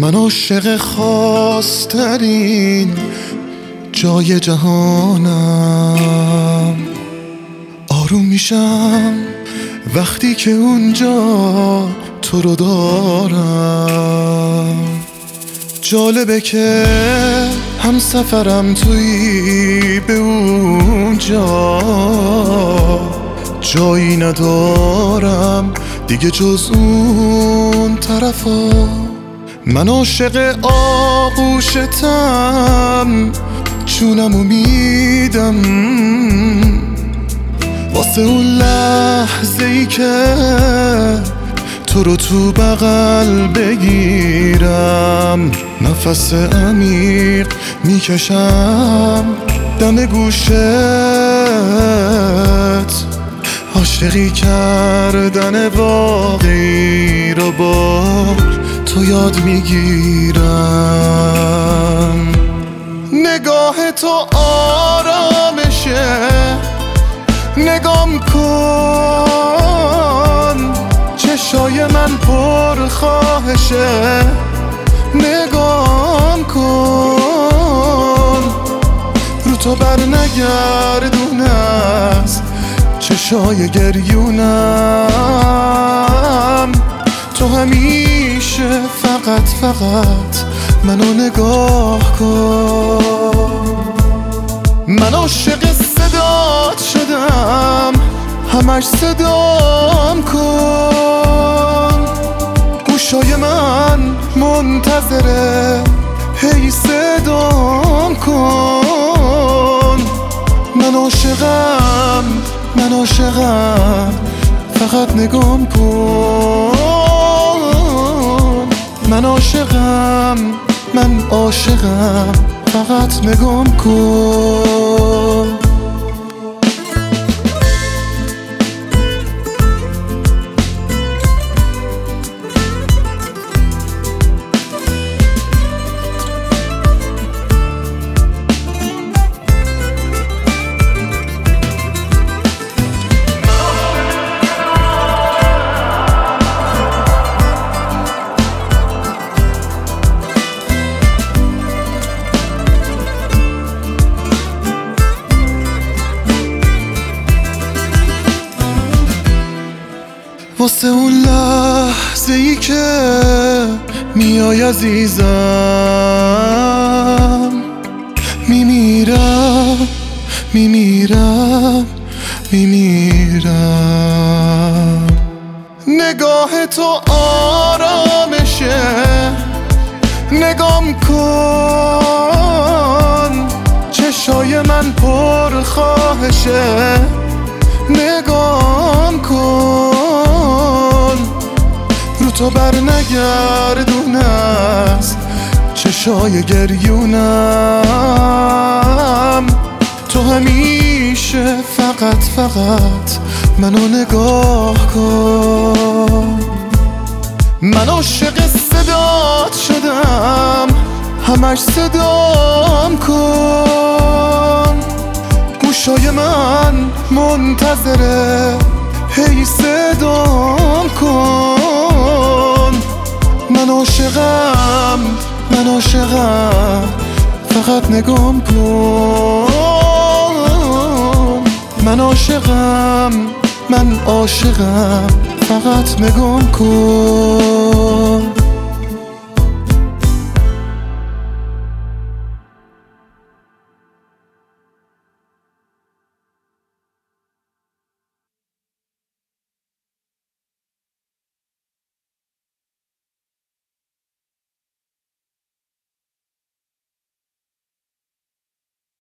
من عاشق خاص‌ترین جای جهانم. آروم میشم وقتی که اونجا تو رو دارم. جالبه که هم سفرم توی به اونجا، جایی ندارم دیگه جز اون طرفا. من عاشق آغوشتم، جونمو میدم واسه اون لحظه ای که تو رو تو بغل بگیرم. نفس عمیق میکشم دم گوشت، عاشقی کردن واقعی رو با تو یاد میگیرم. نگاه تو آرامشه، نگام کن چشای من پر خواهشه. نگام کن رو تو بر نگردون از چشای گریونم. تو همیشه فقط منو نگاه کن. من عاشق صدات شدم، همش صدام کن. گوشای من منتظره، هی صدام کن. من عاشقم فقط نگام کن. من عاشقم فقط نگام کن. واسه اون لحظه ای که میای عزیزم، میمیرم نگاه تو آرامشه، نگام کن چشای من پر خواهشه. نگام کن رو تو بر نگردون از چشای گریونم. تو همیشه فقط منو نگاه کن. من عاشق صدات شدم، همش صدام کن. گوشای من منتظره، هی صدام کن. من عاشقم فقط نگام کن. من عاشقم فقط نگام کن.